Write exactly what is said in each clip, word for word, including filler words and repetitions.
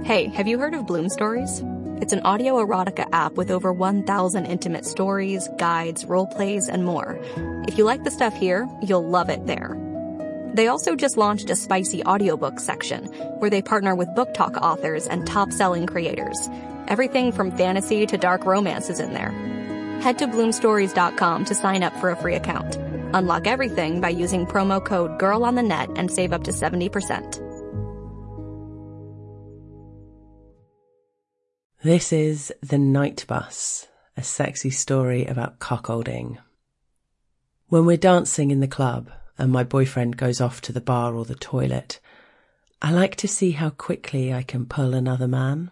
Hey, have you heard of Bloom Stories? It's an audio erotica app with over one thousand intimate stories, guides, role plays, and more. If you like the stuff here, you'll love it there. They also just launched a spicy audiobook section where they partner with book talk authors and top-selling creators. Everything from fantasy to dark romance is in there. Head to bloom stories dot com to sign up for a free account. Unlock everything by using promo code GIRLONTHENET and save up to seventy percent. This is The Night Bus, a sexy story about cuckolding. When we're dancing in the club and my boyfriend goes off to the bar or the toilet, I like to see how quickly I can pull another man.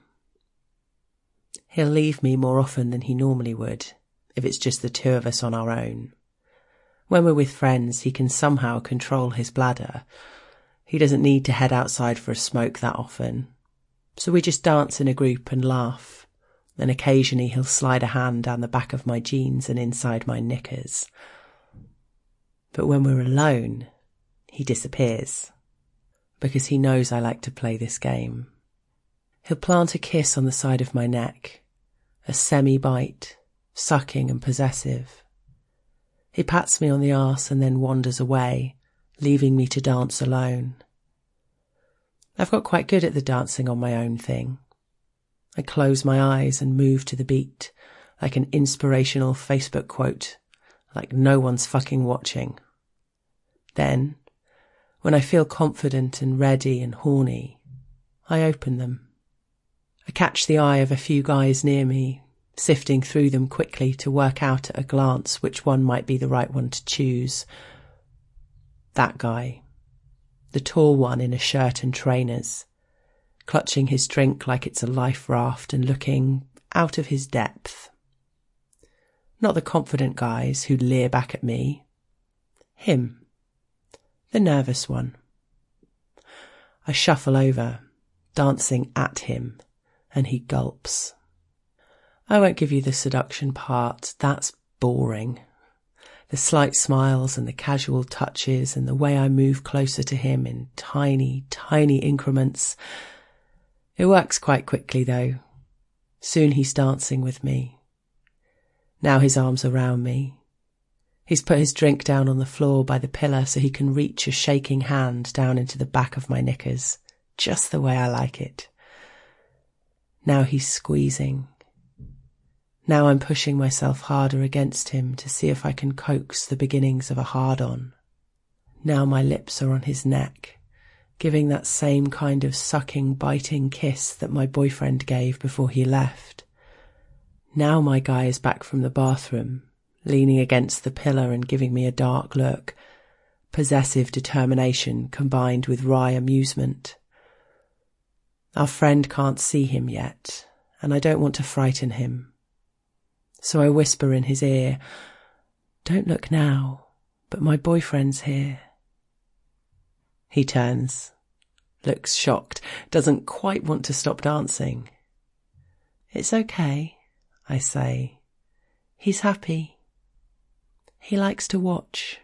He'll leave me more often than he normally would, if it's just the two of us on our own. When we're with friends, he can somehow control his bladder. He doesn't need to head outside for a smoke that often. So we just dance in a group and laugh, and occasionally he'll slide a hand down the back of my jeans and inside my knickers. But when we're alone, he disappears, because he knows I like to play this game. He'll plant a kiss on the side of my neck, a semi-bite, sucking and possessive. He pats me on the arse and then wanders away, leaving me to dance alone. I've got quite good at the dancing on my own thing. I close my eyes and move to the beat, like an inspirational Facebook quote, like no one's fucking watching. Then, when I feel confident and ready and horny, I open them. I catch the eye of a few guys near me, sifting through them quickly to work out at a glance which one might be the right one to choose. That guy. The tall one in a shirt and trainers, clutching his drink like it's a life raft and looking out of his depth. Not the confident guys who leer back at me. Him. The nervous one. I shuffle over, dancing at him, and he gulps. I won't give you the seduction part, that's boring. The slight smiles and the casual touches and the way I move closer to him in tiny, tiny increments. It works quite quickly, though. Soon he's dancing with me. Now his arm's around me. He's put his drink down on the floor by the pillar so he can reach a shaking hand down into the back of my knickers, just the way I like it. Now he's squeezing. Now I'm pushing myself harder against him to see if I can coax the beginnings of a hard-on. Now my lips are on his neck, giving that same kind of sucking, biting kiss that my boyfriend gave before he left. Now my guy is back from the bathroom, leaning against the pillar and giving me a dark look, possessive determination combined with wry amusement. Our friend can't see him yet, and I don't want to frighten him. So I whisper in his ear, "Don't look now, but my boyfriend's here." He turns, looks shocked, doesn't quite want to stop dancing. "It's okay," I say. "He's happy. He likes to watch."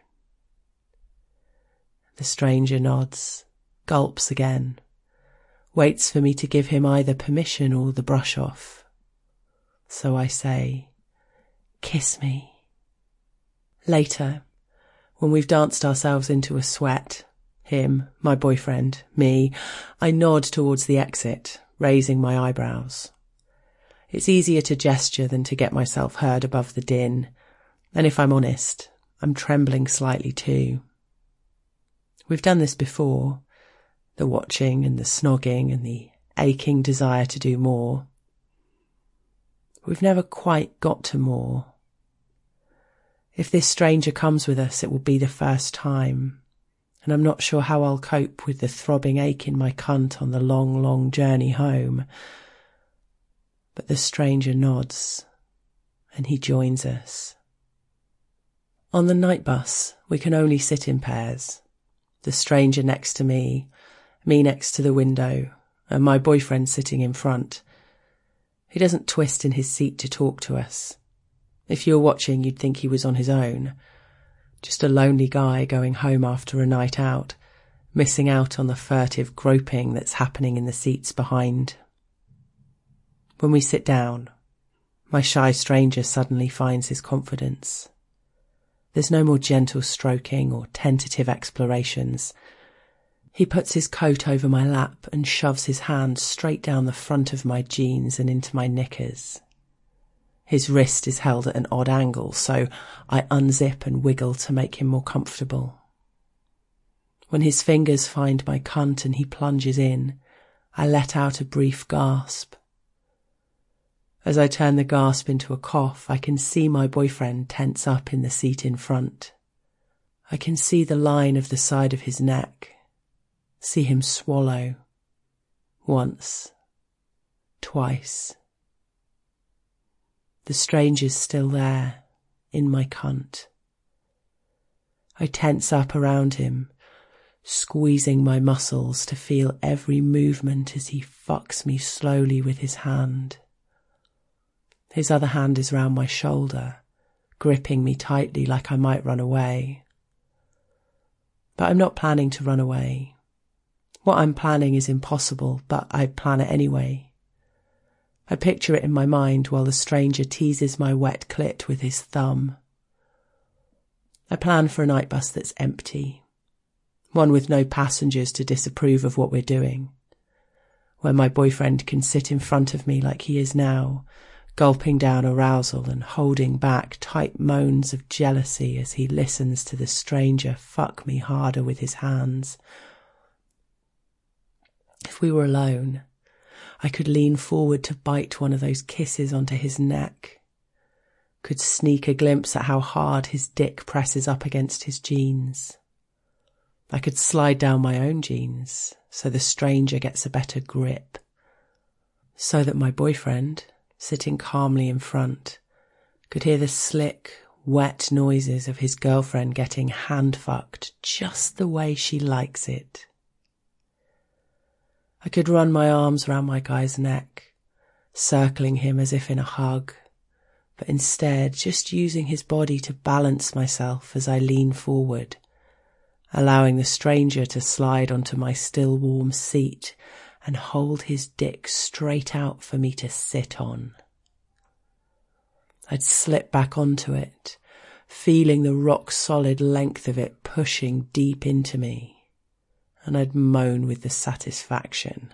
The stranger nods, gulps again, waits for me to give him either permission or the brush off. So I say, "Kiss me." Later, when we've danced ourselves into a sweat, him, my boyfriend, me, I nod towards the exit, raising my eyebrows. It's easier to gesture than to get myself heard above the din, and if I'm honest, I'm trembling slightly too. We've done this before, the watching and the snogging and the aching desire to do more. We've never quite got to more. If this stranger comes with us, it will be the first time, and I'm not sure how I'll cope with the throbbing ache in my cunt on the long, long journey home. But the stranger nods, and he joins us. On the night bus, we can only sit in pairs. The stranger next to me, me next to the window, and my boyfriend sitting in front. He doesn't twist in his seat to talk to us. If you were watching, you'd think he was on his own. Just a lonely guy going home after a night out, missing out on the furtive groping that's happening in the seats behind, When we sit down, my shy stranger suddenly finds his confidence. There's no more gentle stroking or tentative explorations. He puts his coat over my lap and shoves his hand straight down the front of my jeans and into my knickers. His wrist is held at an odd angle, so I unzip and wiggle to make him more comfortable. When his fingers find my cunt and he plunges in, I let out a brief gasp. As I turn the gasp into a cough, I can see my boyfriend tense up in the seat in front. I can see the line of the side of his neck, see him swallow. Once. Twice. The stranger's still there, in my cunt. I tense up around him, squeezing my muscles to feel every movement as he fucks me slowly with his hand. His other hand is round my shoulder, gripping me tightly like I might run away. But I'm not planning to run away. What I'm planning is impossible, but I plan it anyway. I picture it in my mind while the stranger teases my wet clit with his thumb. I plan for a night bus that's empty, one with no passengers to disapprove of what we're doing, where my boyfriend can sit in front of me like he is now, gulping down arousal and holding back tight moans of jealousy as he listens to the stranger fuck me harder with his hands. If we were alone, I could lean forward to bite one of those kisses onto his neck, could sneak a glimpse at how hard his dick presses up against his jeans. I could slide down my own jeans so the stranger gets a better grip, so that my boyfriend, sitting calmly in front, could hear the slick, wet noises of his girlfriend getting hand-fucked just the way she likes it. I could run my arms round my guy's neck, circling him as if in a hug, but instead just using his body to balance myself as I lean forward, allowing the stranger to slide onto my still warm seat and hold his dick straight out for me to sit on. I'd slip back onto it, feeling the rock-solid length of it pushing deep into me, and I'd moan with the satisfaction.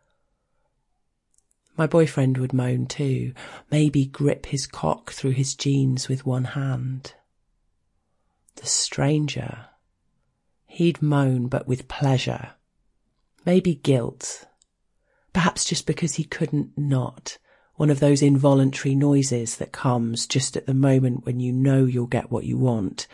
My boyfriend would moan too, maybe grip his cock through his jeans with one hand. The stranger, he'd moan but with pleasure, maybe guilt, perhaps just because he couldn't not, one of those involuntary noises that comes just at the moment when you know you'll get what you want.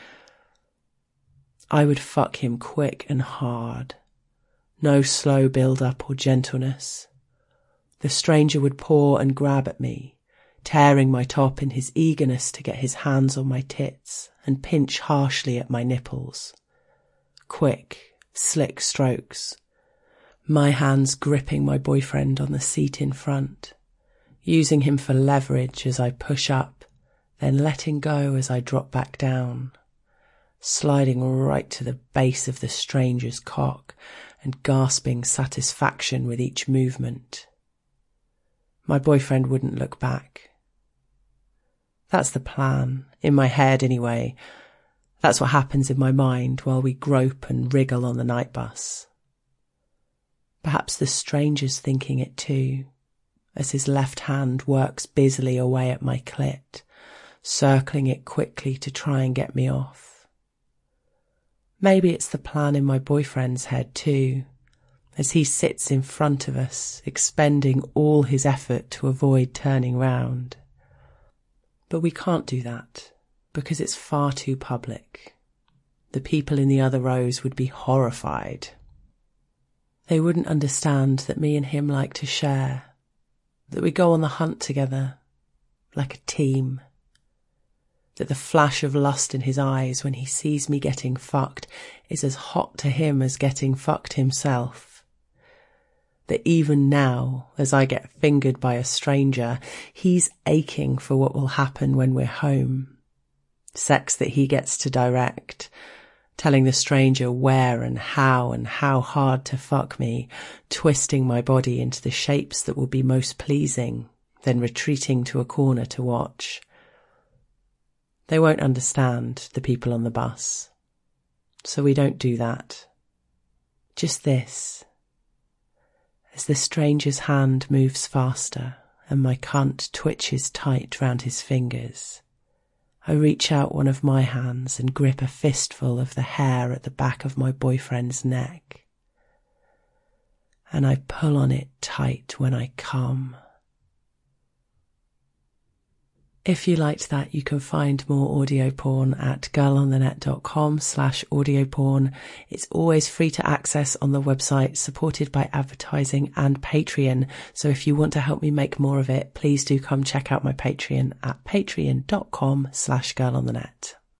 I would fuck him quick and hard, no slow build-up or gentleness. The stranger would paw and grab at me, tearing my top in his eagerness to get his hands on my tits and pinch harshly at my nipples. Quick, slick strokes, my hands gripping my boyfriend on the seat in front, using him for leverage as I push up, then letting go as I drop back down, sliding right to the base of the stranger's cock and gasping satisfaction with each movement. My boyfriend wouldn't look back. That's the plan, in my head anyway. That's what happens in my mind while we grope and wriggle on the night bus. Perhaps the stranger's thinking it too, as his left hand works busily away at my clit, circling it quickly to try and get me off. Maybe it's the plan in my boyfriend's head too, as he sits in front of us, expending all his effort to avoid turning round. But we can't do that, because it's far too public. The people in the other rows would be horrified. They wouldn't understand that me and him like to share, that we go on the hunt together, like a team, that the flash of lust in his eyes when he sees me getting fucked is as hot to him as getting fucked himself, that even now, as I get fingered by a stranger, he's aching for what will happen when we're home, sex that he gets to direct, telling the stranger where and how and how hard to fuck me, twisting my body into the shapes that will be most pleasing, then retreating to a corner to watch. They won't understand, the people on the bus. So we don't do that. Just this. As the stranger's hand moves faster and my cunt twitches tight round his fingers, I reach out one of my hands and grip a fistful of the hair at the back of my boyfriend's neck. And I pull on it tight when I come. If you liked that, you can find more audio porn at girlonthenet.com slash audio porn. It's always free to access on the website, supported by advertising and Patreon. So if you want to help me make more of it, please do come check out my Patreon at patreon.com slash girlonthenet.